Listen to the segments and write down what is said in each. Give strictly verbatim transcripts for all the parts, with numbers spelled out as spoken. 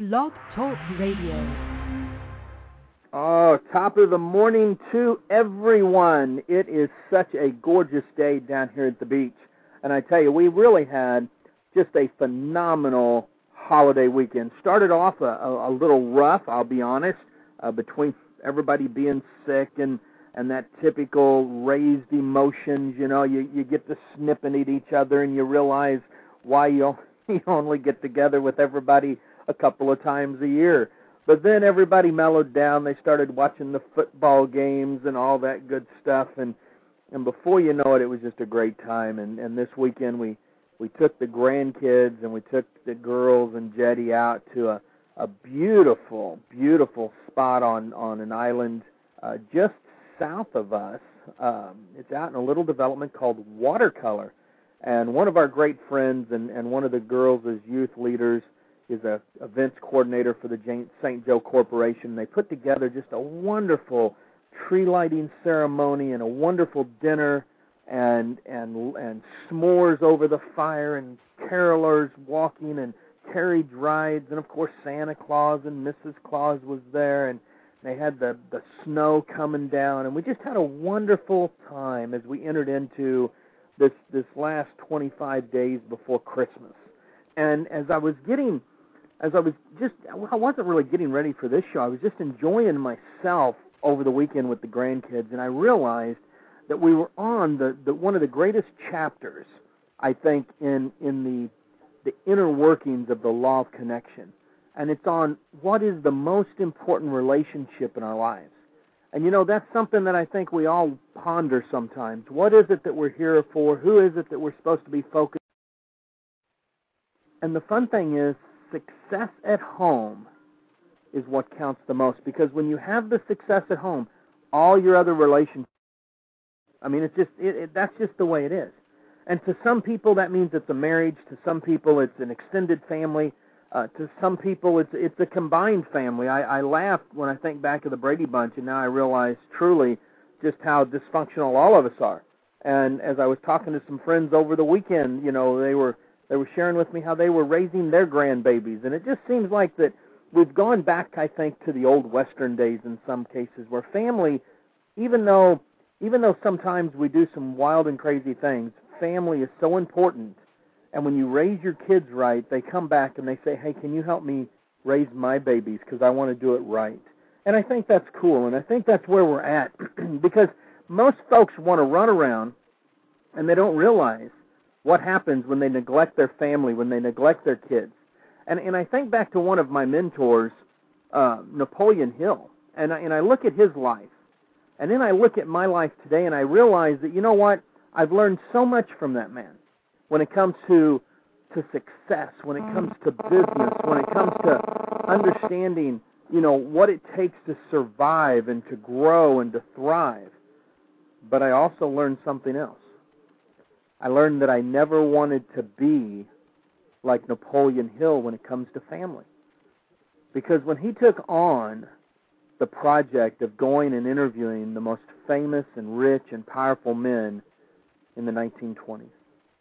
Blog Talk Radio. Oh, top of the morning to everyone. It is such a gorgeous day down here at the beach. And I tell you, we really had just a phenomenal holiday weekend. Started off a, a, a little rough, I'll be honest, uh, between everybody being sick and, and that typical raised emotions. You know, you, you get to snipping at each other and you realize why you, you only get together with everybody a couple of times a year. But then everybody mellowed down. They started watching the football games and all that good stuff. And, and before you know it, it was just a great time. And, and this weekend we, we took the grandkids and we took the girls and Jetty out to a, a beautiful, beautiful spot on, on an island uh, just south of us. Um, it's out in a little development called Watercolor. And one of our great friends and, and one of the girls as youth leaders is a events coordinator for the Saint Joe Corporation. They put together just a wonderful tree lighting ceremony and a wonderful dinner and and and s'mores over the fire and carolers walking and carriage rides, and of course Santa Claus and Missus Claus was there, and they had the, the snow coming down, and we just had a wonderful time as we entered into this this last twenty-five days before Christmas. And as I was getting As I was just, I wasn't really getting ready for this show. I was just enjoying myself over the weekend with the grandkids, and I realized that we were on the, the one of the greatest chapters, I think, in in the the inner workings of the law of connection, and it's on what is the most important relationship in our lives. And you know, that's something that I think we all ponder sometimes. What is it that we're here for? Who is it that we're supposed to be focused on? And the fun thing is, success at home is what counts the most, because when you have the success at home, all your other relationships, I mean, it's just it, it, that's just the way it is. And to some people, that means it's a marriage. To some people, it's an extended family. Uh, to some people, it's it's a combined family. I, I laugh when I think back of the Brady Bunch, and now I realize truly just how dysfunctional all of us are. And as I was talking to some friends over the weekend, you know, they were They were sharing with me how they were raising their grandbabies. And it just seems like that we've gone back, I think, to the old Western days in some cases, where family, even though even though sometimes we do some wild and crazy things, family is so important. And when you raise your kids right, they come back and they say, hey, can you help me raise my babies because I want to do it right? And I think that's cool, and I think that's where we're at, because most folks want to run around and they don't realize what happens when they neglect their family, when they neglect their kids. And and I think back to one of my mentors, uh, Napoleon Hill, and I, and I look at his life, and then I look at my life today, and I realize that, you know what, I've learned so much from that man when it comes to to success, when it comes to business, when it comes to understanding, you know, what it takes to survive and to grow and to thrive. But I also learned something else. I learned that I never wanted to be like Napoleon Hill when it comes to family. Because when he took on the project of going and interviewing the most famous and rich and powerful men in the nineteen twenties,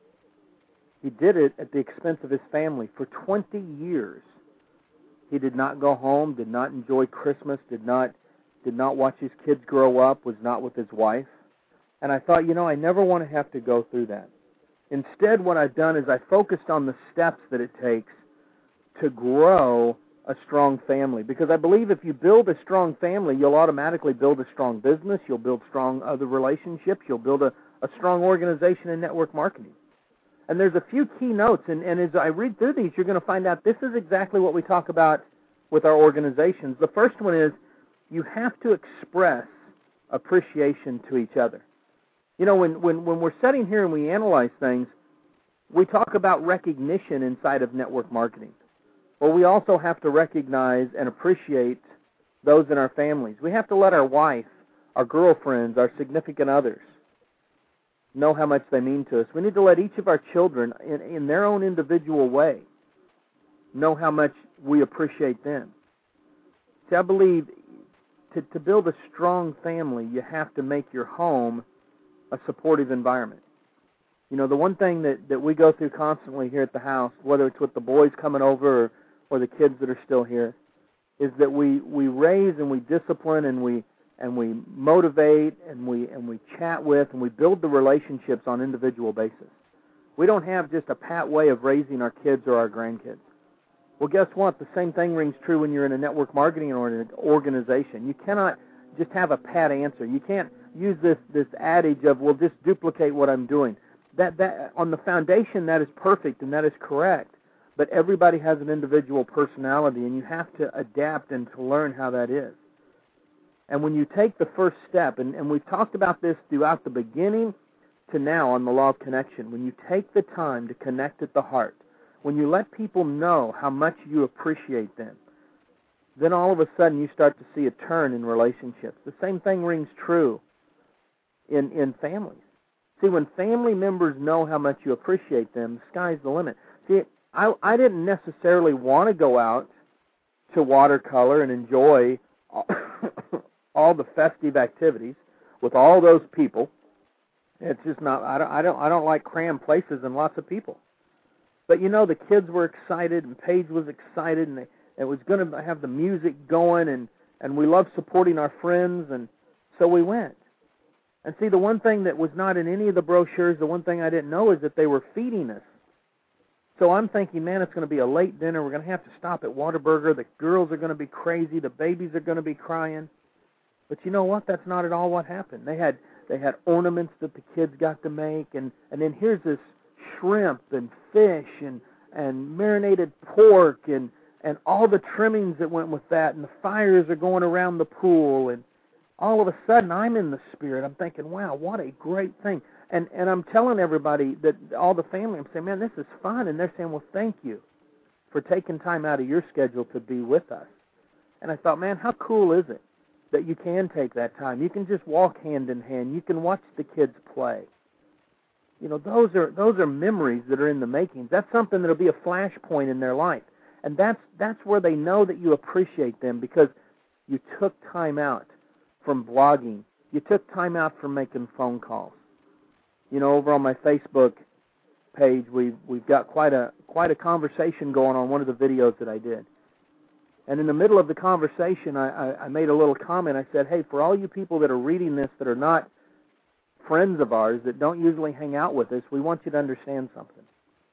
he did it at the expense of his family. For twenty years, he did not go home, did not enjoy Christmas, did not did not watch his kids grow up, was not with his wife. And I thought, you know, I never want to have to go through that. Instead, what I've done is I focused on the steps that it takes to grow a strong family. Because I believe if you build a strong family, you'll automatically build a strong business, you'll build strong other relationships, you'll build a, a strong organization in network marketing. And there's a few key notes, and, and as I read through these, you're going to find out this is exactly what we talk about with our organizations. The first one is you have to express appreciation to each other. You know, when, when, when we're sitting here and we analyze things, we talk about recognition inside of network marketing. Well, we also have to recognize and appreciate those in our families. We have to let our wife, our girlfriends, our significant others know how much they mean to us. We need to let each of our children, in, in their own individual way, know how much we appreciate them. See, I believe to, to build a strong family, you have to make your home a supportive environment. You know, the one thing that, that we go through constantly here at the house, whether it's with the boys coming over or, or the kids that are still here, is that we, we raise and we discipline and we and we motivate and we and we chat with and we build the relationships on individual basis. We don't have just a pat way of raising our kids or our grandkids. Well, guess what? The same thing rings true when you're in a network marketing organization. You cannot just have a pat answer. You can't use this, this adage of, well, just duplicate what I'm doing. That that on the foundation, that is perfect and that is correct. But everybody has an individual personality, and you have to adapt and to learn how that is. And when you take the first step, and, and we've talked about this throughout the beginning to now on the law of connection, when you take the time to connect at the heart, when you let people know how much you appreciate them, then all of a sudden you start to see a turn in relationships. The same thing rings true in, in families. See, when family members know how much you appreciate them, the sky's the limit. See, I, I didn't necessarily want to go out to watercolor and enjoy all, all the festive activities with all those people. It's just not. I don't. I don't. I don't like crammed places and lots of people. But you know, the kids were excited, and Paige was excited, and they, it was going to have the music going, and and we love supporting our friends, and so we went. And see, the one thing that was not in any of the brochures, the one thing I didn't know, is that they were feeding us. So I'm thinking, man, it's going to be a late dinner. We're going to have to stop at Whataburger. The girls are going to be crazy. The babies are going to be crying. But you know what? That's not at all what happened. They had they had ornaments that the kids got to make, and, and then here's this shrimp and fish and, and marinated pork and, and all the trimmings that went with that, and the fires are going around the pool, and all of a sudden I'm in the spirit. I'm thinking, wow, what a great thing. And and I'm telling everybody, that all the family, I'm saying, man, this is fun. And they're saying, well, thank you for taking time out of your schedule to be with us. And I thought, man, how cool is it that you can take that time? You can just walk hand in hand. You can watch the kids play. You know, those are those are memories that are in the making. That's something that will be a flashpoint in their life. And that's that's where they know that you appreciate them, because you took time out from blogging. You took time out from making phone calls. You know, over on my Facebook page, we've we've got quite a quite a conversation going on one of the videos that I did. And in the middle of the conversation, I, I, I made a little comment. I said, hey, for all you people that are reading this that are not friends of ours, that don't usually hang out with us, we want you to understand something.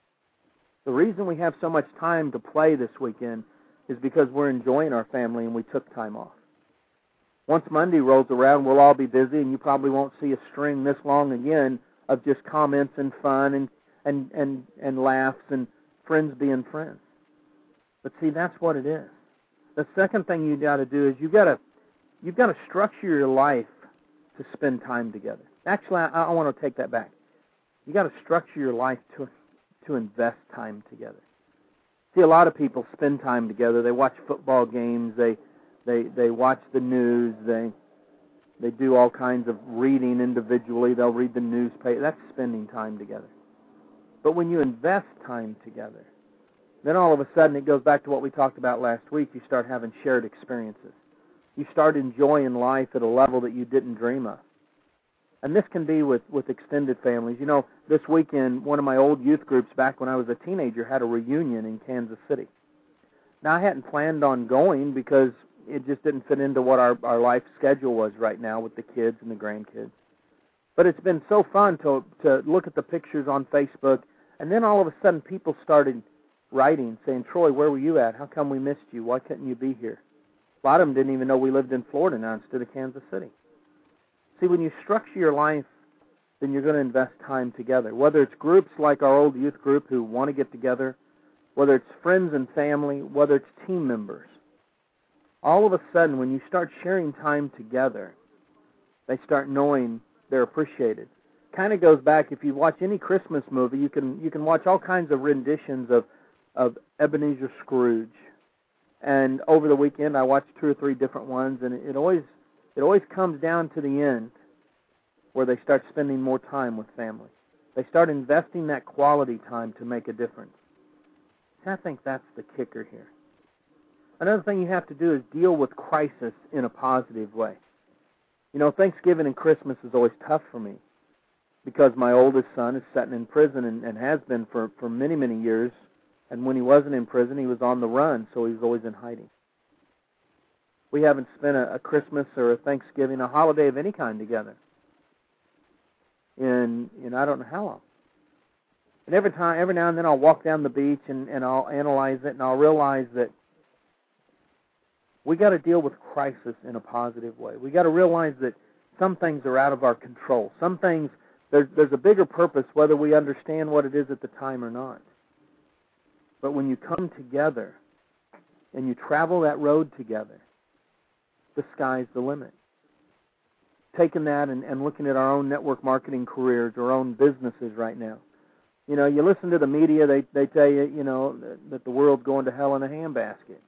The reason we have so much time to play this weekend is because we're enjoying our family and we took time off. Once Monday rolls around, we'll all be busy, and you probably won't see a string this long again of just comments and fun and, and, and, and laughs and friends being friends. But see, that's what it is. The second thing you got to do is you got to you've got to structure your life to spend time together. Actually, I, I want to take that back. You got to structure your life to to invest time together. See, a lot of people spend time together. They watch football games. They they they watch the news. They They do all kinds of reading individually. They'll read the newspaper. That's spending time together. But when you invest time together, then all of a sudden it goes back to what we talked about last week. You start having shared experiences. You start enjoying life at a level that you didn't dream of. And this can be with, with extended families. You know, this weekend, one of my old youth groups back when I was a teenager had a reunion in Kansas City. Now, I hadn't planned on going because it just didn't fit into what our, our life schedule was right now with the kids and the grandkids. But it's been so fun to to look at the pictures on Facebook, and then all of a sudden people started writing, saying, Troy, where were you at? How come we missed you? Why couldn't you be here? A lot of them didn't even know we lived in Florida now instead of Kansas City. See, when you structure your life, then you're going to invest time together, whether it's groups like our old youth group who want to get together, whether it's friends and family, whether it's team members. All of a sudden, when you start sharing time together, they start knowing they're appreciated. Kind of goes back, if you watch any Christmas movie, you can you can watch all kinds of renditions of, of Ebenezer Scrooge. And over the weekend, I watched two or three different ones, and it always it always comes down to the end where they start spending more time with family. They start investing that quality time to make a difference. I think that's the kicker here. Another thing you have to do is deal with crisis in a positive way. You know, Thanksgiving and Christmas is always tough for me because my oldest son is sitting in prison and, and has been for, for many, many years And when he wasn't in prison, he was on the run, so he was always in hiding. We haven't spent a, a Christmas or a Thanksgiving, a holiday of any kind together in, in I don't know how long. And every time, every now and then I'll walk down the beach and, and I'll analyze it and I'll realize that we got to deal with crisis in a positive way. We got to realize that some things are out of our control. Some things, there's, there's a bigger purpose whether we understand what it is at the time or not. But when you come together and you travel that road together, the sky's the limit. Taking that and, and looking at our own network marketing careers, our own businesses right now. You know, you listen to the media, they, they tell you, you know, that, that the world's going to hell in a handbasket.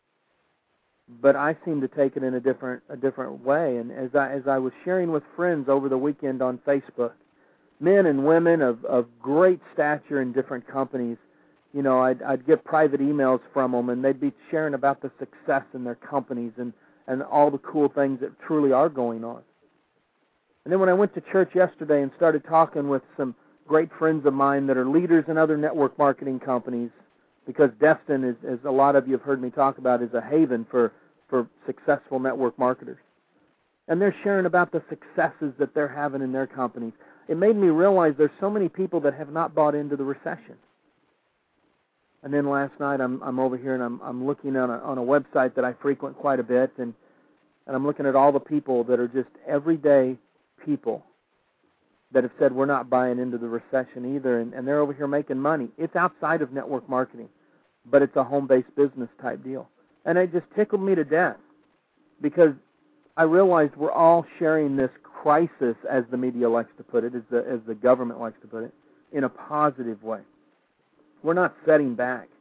But I seem to take it in a different a different way. And as I as I was sharing with friends over the weekend on Facebook, men and women of, of great stature in different companies, you know, I'd, I'd get private emails from them, and they'd be sharing about the success in their companies and, and all the cool things that truly are going on. And then when I went to church yesterday and started talking with some great friends of mine that are leaders in other network marketing companies, because Destin, is, as a lot of you have heard me talk about, is a haven for, for successful network marketers. And they're sharing about the successes that they're having in their companies. It made me realize there's so many people that have not bought into the recession. And then last night I'm I'm over here and I'm I'm looking on a on a website that I frequent quite a bit, and and I'm looking at all the people that are just everyday people that have said we're not buying into the recession either, and, and they're over here making money. It's outside of network marketing, but it's a home-based business type deal. And it just tickled me to death because I realized we're all sharing this crisis, as the media likes to put it, as the as the government likes to put it, in a positive way. We're not setting back,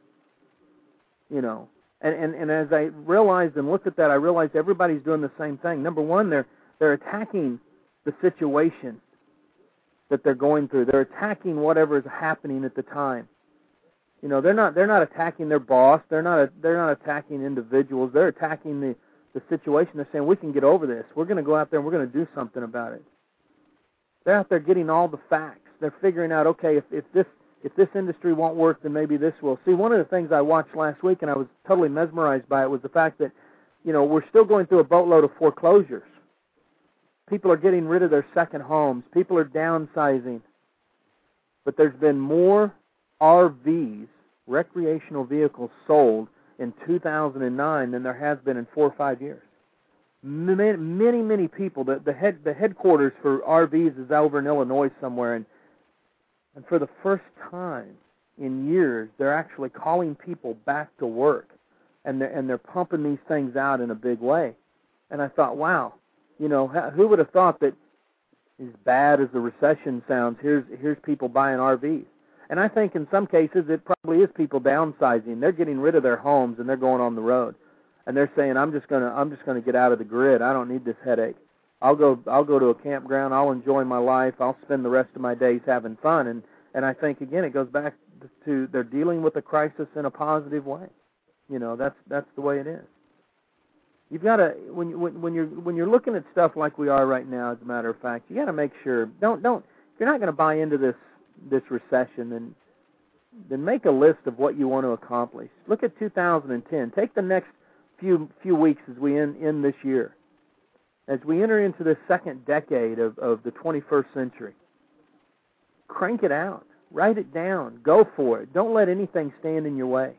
you know. And, and, and as I realized and looked at that, I realized everybody's doing the same thing. Number one, they're they're attacking the situation that they're going through. They're attacking whatever is happening at the time. You know, they're not they're not attacking their boss. They're not they're not attacking individuals. They're attacking the, the situation. They're saying we can get over this. We're going to go out there and we're going to do something about it. They're out there getting all the facts. They're figuring out, okay, if, if this if this industry won't work, then maybe this will. See, one of the things I watched last week, and I was totally mesmerized by it, was the fact that, you know, we're still going through a boatload of foreclosures. People are getting rid of their second homes. People are downsizing. But there's been more R Vs, recreational vehicles, sold in two thousand nine than there has been in four or five years. Many, many, many people. The, the, head, the headquarters for R Vs is over in Illinois somewhere, and And for the first time in years, they're actually calling people back to work, and they're, and they're pumping these things out in a big way. And I thought, wow, you know, who would have thought that as bad as the recession sounds, here's here's people buying R Vs. And I think in some cases it probably is people downsizing. They're getting rid of their homes and they're going on the road, and they're saying, I'm just gonna I'm just gonna get out of the grid. I don't need this headache. I'll go I'll go to a campground. I'll enjoy my life. I'll spend the rest of my days having fun. And and I think again it goes back to they're dealing with the crisis in a positive way. You know, that's that's the way it is. You've got to when you when, when you're when you're looking at stuff like we are right now. As a matter of fact, you got to make sure don't don't if you're not going to buy into this this recession, then then make a list of what you want to accomplish. Look at two thousand ten. Take the next few few weeks as we end, end this year. As we enter into the second decade of, of the twenty-first century, crank it out. Write it down. Go for it. Don't let anything stand in your way.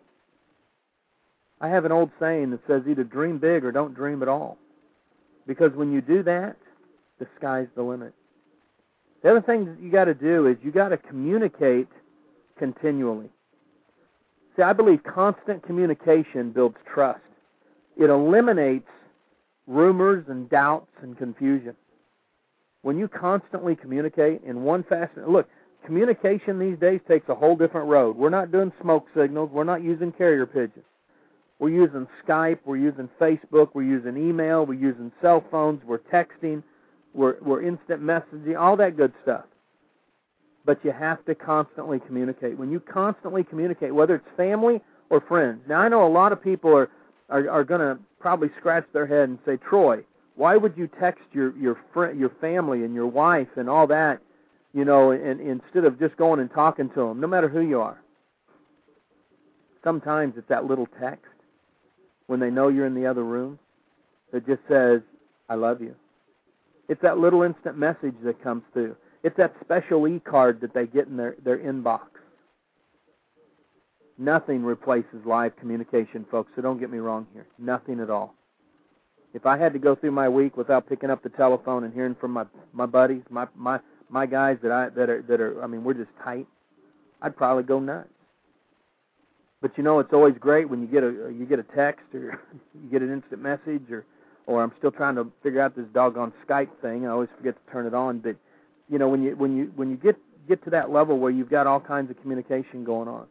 I have an old saying that says either dream big or don't dream at all. Because when you do that, the sky's the limit. The other thing that you got to do is you got to communicate continually. See, I believe constant communication builds trust. It eliminates rumors and doubts and confusion. When you constantly communicate in one fashion, look, communication these days takes a whole different road. We're not doing smoke signals. We're not using carrier pigeons. We're using Skype. We're using Facebook. We're using email. We're using cell phones. We're texting. We're, we're instant messaging, all that good stuff. But you have to constantly communicate. When you constantly communicate, whether it's family or friends. Now, I know a lot of people are are, are going to probably scratch their head and say, Troy, why would you text your your friend, your family and your wife and all that, you know, and, and instead of just going and talking to them, no matter who you are? Sometimes it's that little text when they know you're in the other room that just says, I love you. It's that little instant message that comes through. It's that special e-card that they get in their, their inbox. Nothing replaces live communication, folks, so don't get me wrong here. Nothing at all. If I had to go through my week without picking up the telephone and hearing from my, my buddies, my, my my guys that I that are that are I mean, we're just tight, I'd probably go nuts. But you know, it's always great when you get a you get a text or you get an instant message or or I'm still trying to figure out this doggone Skype thing. I always forget to turn it on. But you know, when you when you when you get get to that level where you've got all kinds of communication going on,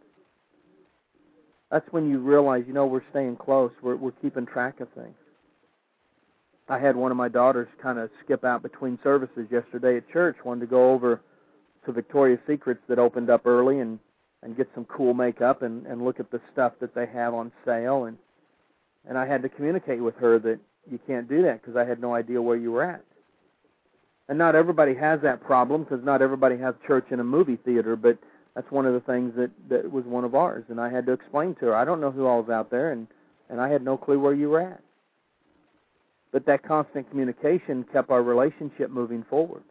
that's when you realize, you know, we're staying close. We're we're keeping track of things. I had one of my daughters kind of skip out between services yesterday at church, wanted to go over to Victoria's Secrets that opened up early and, and get some cool makeup and, and look at the stuff that they have on sale. And, and I had to communicate with her that you can't do that because I had no idea where you were at. And not everybody has that problem because not everybody has church in a movie theater, but that's one of the things that, that was one of ours. And I had to explain to her, I don't know who all is out there, and, and I had no clue where you were at. But that constant communication kept our relationship moving forward.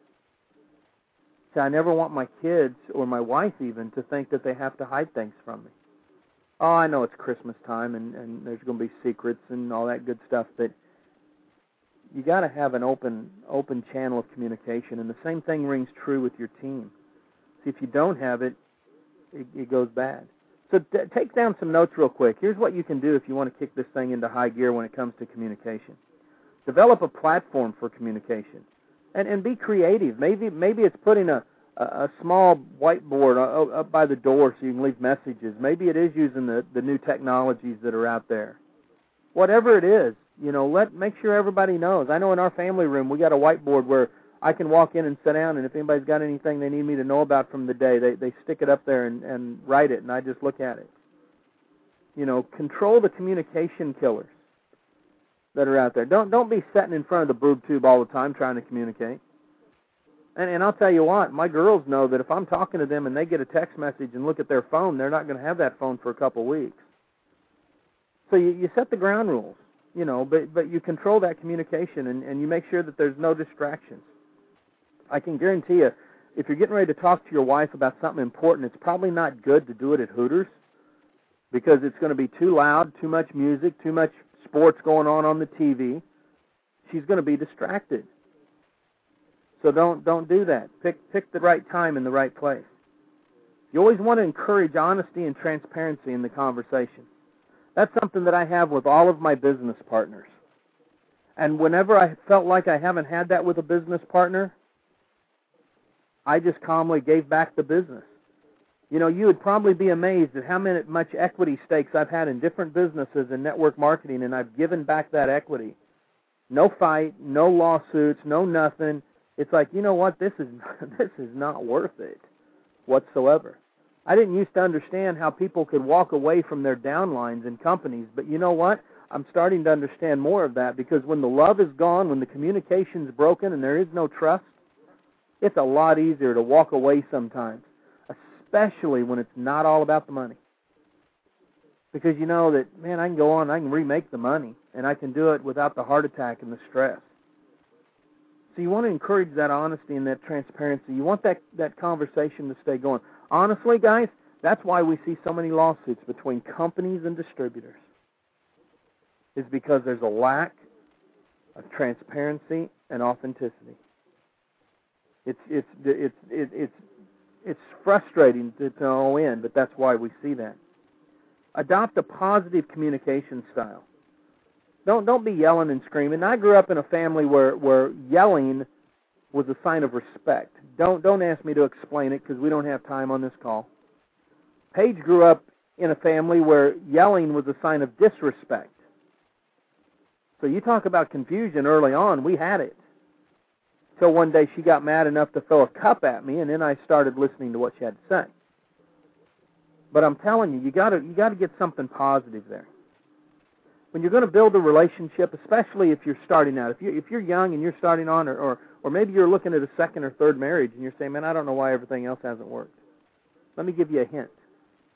So I never want my kids or my wife even to think that they have to hide things from me. Oh, I know it's Christmas time and, and there's going to be secrets and all that good stuff, but you got to have an open open channel of communication, and the same thing rings true with your team. See, if you don't have it, it, it goes bad. So t- take down some notes real quick. Here's what you can do if you want to kick this thing into high gear when it comes to communication. Develop a platform for communication, and, and be creative. Maybe maybe it's putting a, a, a small whiteboard up by the door so you can leave messages. Maybe it is using the, the new technologies that are out there. Whatever it is, you know, let make sure everybody knows. I know in our family room we got a whiteboard where I can walk in and sit down, and if anybody's got anything they need me to know about from the day, they, they stick it up there and, and write it, and I just look at it. You know, control the communication killers that are out there. Don't don't be sitting in front of the boob tube all the time trying to communicate. And and I'll tell you what, my girls know that if I'm talking to them and they get a text message and look at their phone, they're not going to have that phone for a couple of weeks. So you, you set the ground rules, you know, but, but you control that communication and, and you make sure that there's no distractions. I can guarantee you, if you're getting ready to talk to your wife about something important, it's probably not good to do it at Hooters because it's going to be too loud, too much music, too much sports going on on the T V. She's going to be distracted. So don't don't do that. Pick pick the right time and the right place. You always want to encourage honesty and transparency in the conversation. That's something that I have with all of my business partners. And whenever I felt like I haven't had that with a business partner, I just calmly gave back the business. You know, you would probably be amazed at how many, much equity stakes I've had in different businesses and network marketing, and I've given back that equity. No fight, no lawsuits, no nothing. It's like, you know what, this is this is not worth it whatsoever. I didn't used to understand how people could walk away from their downlines in companies, but you know what? I'm starting to understand more of that because when the love is gone, when the communication's broken and there is no trust, it's a lot easier to walk away sometimes. Especially when it's not all about the money. Because you know that, man, I can go on, I can remake the money, and I can do it without the heart attack and the stress. So you want to encourage that honesty and that transparency. You want that, that conversation to stay going. Honestly, guys, that's why we see so many lawsuits between companies and distributors. It's because there's a lack of transparency and authenticity. It's it's it's it's it's It's frustrating to no end, but that's why we see that. Adopt a positive communication style. Don't don't be yelling and screaming. I grew up in a family where, where yelling was a sign of respect. Don't don't ask me to explain it because we don't have time on this call. Paige grew up in a family where yelling was a sign of disrespect. So you talk about confusion early on, we had it. So one day she got mad enough to throw a cup at me, and then I started listening to what she had to say. But I'm telling you, you got to you got to get something positive there. When you're going to build a relationship, especially if you're starting out, if you if you're young and you're starting on, or, or or maybe you're looking at a second or third marriage, and you're saying, "Man, I don't know why everything else hasn't worked." Let me give you a hint.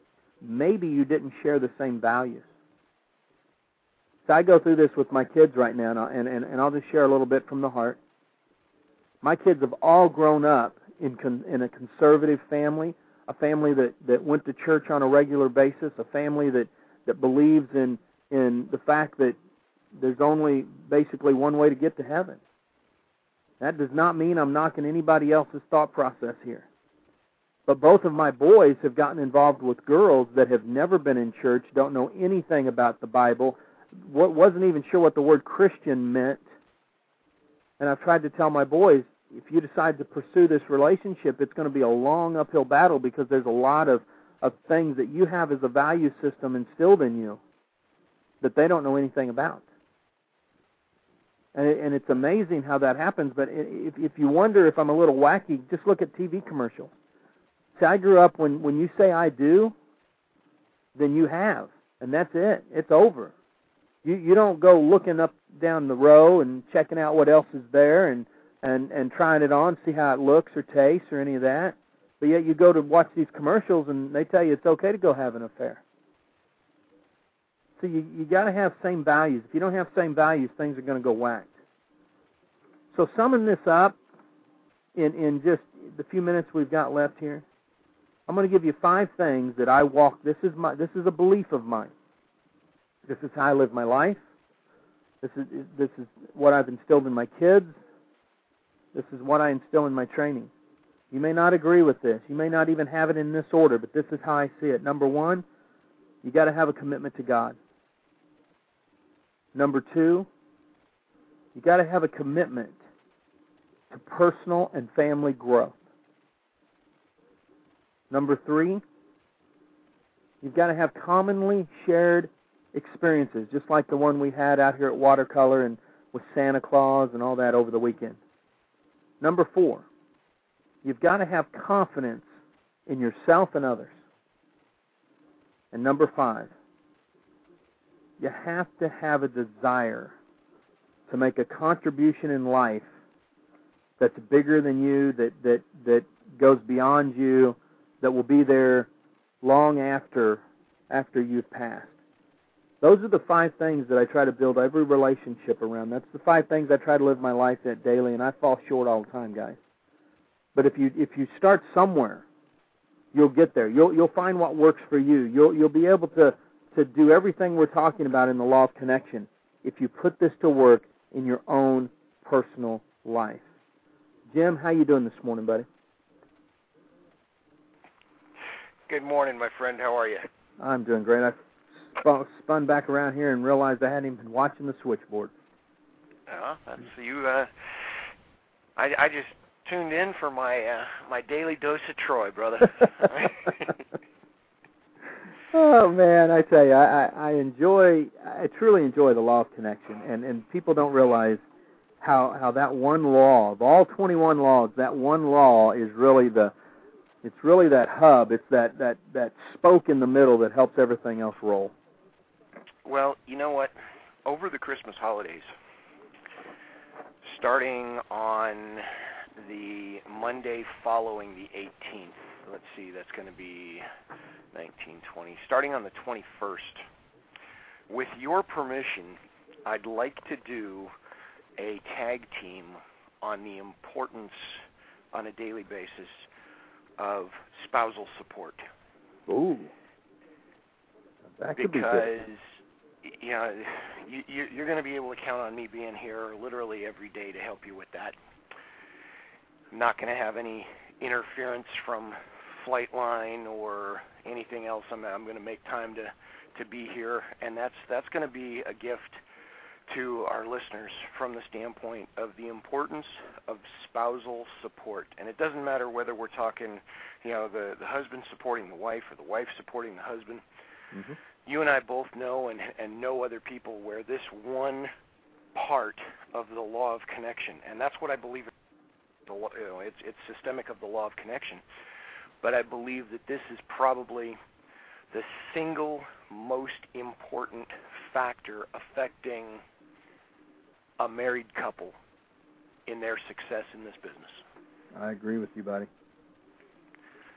maybe you didn't share the same values. So I go through this with my kids right now, and, and, and I'll just share a little bit from the heart. My kids have all grown up in con, in a conservative family, a family that, that went to church on a regular basis, a family that, that believes in, in the fact that there's only basically one way to get to heaven. That does not mean I'm knocking anybody else's thought process here. But both of my boys have gotten involved with girls that have never been in church, don't know anything about the Bible, wasn't even sure what the word Christian meant. And I've tried to tell my boys, if you decide to pursue this relationship, it's going to be a long uphill battle because there's a lot of, of things that you have as a value system instilled in you that they don't know anything about. And, it, and it's amazing how that happens, but if, if you wonder if I'm a little wacky, just look at T V commercials. See, I grew up when, when you say I do, then you have, and that's it. It's over. You you don't go looking up down the row and checking out what else is there and, and, and trying it on, see how it looks or tastes or any of that. But yet you go to watch these commercials and they tell you it's okay to go have an affair. So you you got to have same values. If you don't have same values, things are going to go whacked. So summing this up in, in just the few minutes we've got left here, I'm going to give you five things that I walk. This is my this is a belief of mine. This is how I live my life. This is this is what I've instilled in my kids. This is what I instill in my training. You may not agree with this. You may not even have it in this order, but this is how I see it. Number one, you got to have a commitment to God. Number two, you got to have a commitment to personal and family growth. Number three, you've got to have commonly shared experiences, just like the one we had out here at Watercolor and with Santa Claus and all that over the weekend. Number four, you've got to have confidence in yourself and others. And number five, you have to have a desire to make a contribution in life that's bigger than you, that, that, that goes beyond you, that will be there long after after you've passed. Those are the five things that I try to build every relationship around. That's the five things I try to live my life at daily, and I fall short all the time, guys. But if you if you start somewhere, you'll get there. You'll you'll find what works for you. You'll you'll be able to, to do everything we're talking about in the law of connection if you put this to work in your own personal life. Jim, how you doing this morning, buddy? Good morning, my friend. How are you? I'm doing great. I spun, spun back around here and realized I hadn't even been watching the switchboard. Oh, that's you. Uh, I, I just tuned in for my uh, my daily dose of Troy, brother. Oh man, I tell you, I, I, I enjoy, I truly enjoy the law of connection, and, and people don't realize how how that one law, of all twenty-one laws, that one law is really the It's really that hub. It's that, that, that spoke in the middle that helps everything else roll. Well, you know what? Over the Christmas holidays, starting on the Monday following the eighteenth, let's see, that's going to be nineteen, twenty, starting on the twenty-first, with your permission, I'd like to do a tag team on the importance on a daily basis of spousal support. Ooh, that could because, be good. you know, you, you're going to be able to count on me being here literally every day to help you with that. I'm not going to have any interference from Flightline or anything else. I'm, I'm going to make time to, to be here, and that's that's going to be a gift to our listeners from the standpoint of the importance of spousal support. And it doesn't matter whether we're talking, you know, the, the husband supporting the wife or the wife supporting the husband. Mm-hmm. You and I both know and, and know other people where this one part of the law of connection, and that's what I believe, the, you know, it's, it's systemic of the law of connection, but I believe that this is probably the single most important factor affecting a married couple in their success in this business. I agree with you, buddy.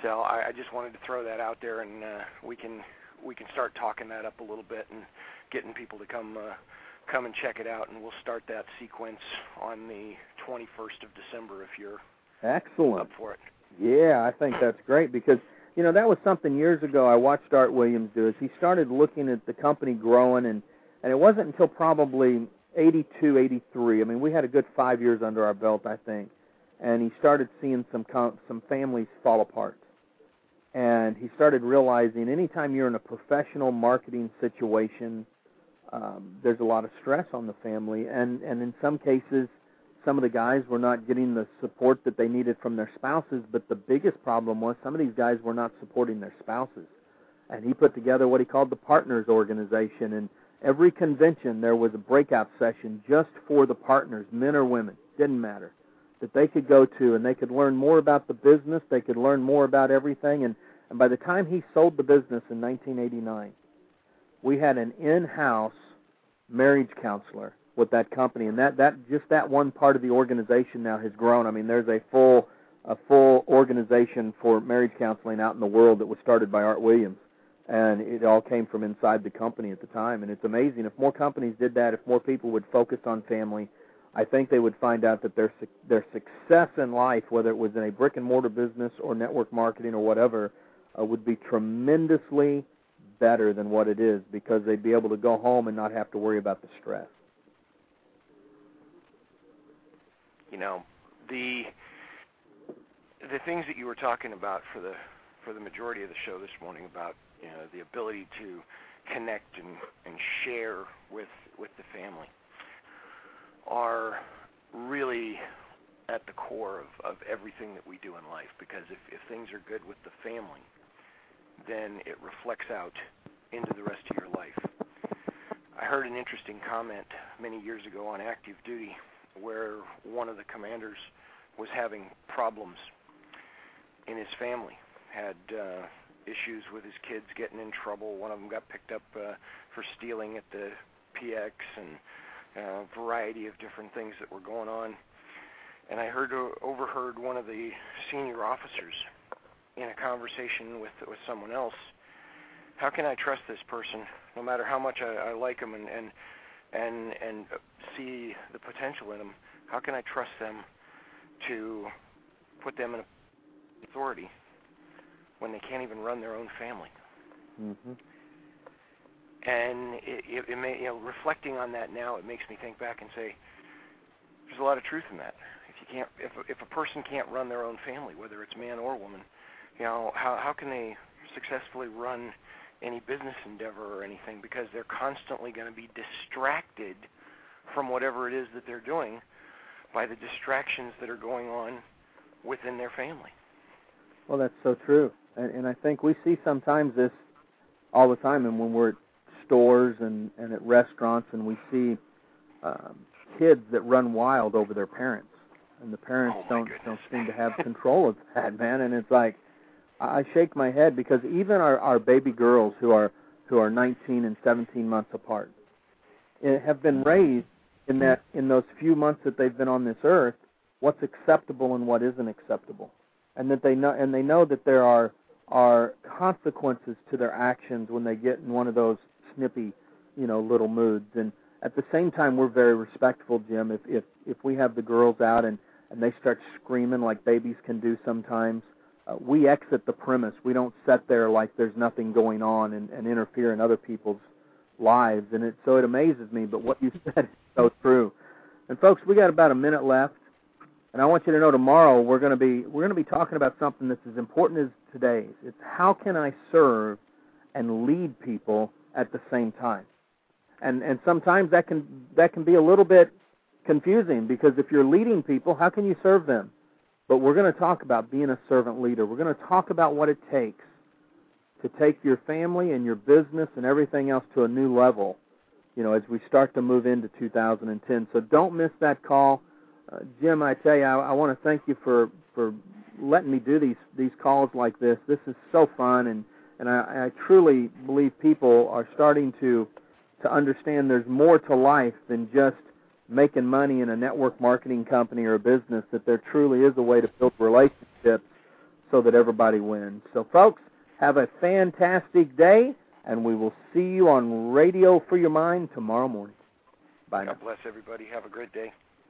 So I, I just wanted to throw that out there, and uh, we can we can start talking that up a little bit and getting people to come uh, come and check it out, and we'll start that sequence on the twenty-first of December if you're Excellent. up for it. Yeah, I think that's great because, you know, that was something years ago I watched Art Williams do. Is he started looking at the company growing, and, and it wasn't until probably eighty-two, eighty-three. I mean, we had a good five years under our belt, I think, and he started seeing some com- some families fall apart. And he started realizing anytime you're in a professional marketing situation, um, there's a lot of stress on the family. And, and in some cases, some of the guys were not getting the support that they needed from their spouses. But the biggest problem was some of these guys were not supporting their spouses. And he put together what he called the Partners Organization. And every convention there was a breakout session just for the partners, men or women, didn't matter, that they could go to, and they could learn more about the business, they could learn more about everything, and, and by the time he sold the business in nineteen eighty-nine, we had an in-house marriage counselor with that company, and that, that just that one part of the organization now has grown. I mean, there's a full a full organization for marriage counseling out in the world that was started by Art Williams, and it all came from inside the company at the time, and it's amazing. If more companies did that, if more people would focus on family, I think they would find out that their their success in life, whether it was in a brick-and-mortar business or network marketing or whatever, uh, would be tremendously better than what it is because they'd be able to go home and not have to worry about the stress. You know, the the things that you were talking about for the for the majority of the show this morning about, you know, the ability to connect and, and share with with the family are really at the core of, of everything that we do in life, because if, if things are good with the family, then it reflects out into the rest of your life. I heard an interesting comment many years ago on active duty where one of the commanders was having problems in his family, had uh, issues with his kids getting in trouble. One of them got picked up uh, for stealing at the P X, and a variety of different things that were going on. And I heard uh, overheard one of the senior officers in a conversation with with someone else. How can I trust this person, no matter how much I, I like them and, and and and see the potential in them? How can I trust them to put them in authority when they can't even run their own family? Mm-hmm. And it, it, it may, you know, reflecting on that now, it makes me think back and say, there's a lot of truth in that. If you can't, if if a person can't run their own family, whether it's man or woman, you know, how how can they successfully run any business endeavor or anything? Because they're constantly going to be distracted from whatever it is that they're doing by the distractions that are going on within their family. Well, that's so true, and, and I think we see sometimes this all the time, and when we're at stores and, and at restaurants, and we see um, kids that run wild over their parents, and the parents oh don't goodness. don't seem to have control of that, man. And it's like I shake my head because even our, our baby girls who are who are nineteen and seventeen months apart have been raised in that in those few months that they've been on this earth, what's acceptable and what isn't acceptable, and that they know and they know that there are are consequences to their actions when they get in one of those snippy, you know, little moods. And at the same time, we're very respectful, Jim. If if if we have the girls out and, and they start screaming like babies can do sometimes, uh, we exit the premise. We don't sit there like there's nothing going on and, and interfere in other people's lives. And it so it amazes me. But what you said is so true. And folks, we got about a minute left. And I want you to know tomorrow we're going to be we're going to be talking about something that's as important as today's. It's how can I serve and lead people at the same time. And and sometimes that can that can be a little bit confusing, because if you're leading people, how can you serve them? But we're going to talk about being a servant leader. We're going to talk about what it takes to take your family and your business and everything else to a new level, you know, as we start to move into two thousand ten. So don't miss that call. Uh, Jim, I tell you, I, I want to thank you for, for letting me do these, these calls like this. This is so fun, and, and I, I truly believe people are starting to to understand there's more to life than just making money in a network marketing company or a business, that there truly is a way to build relationships so that everybody wins. So, folks, have a fantastic day, and we will see you on Radio for Your Mind tomorrow morning. Bye now. God bless everybody. Have a great day.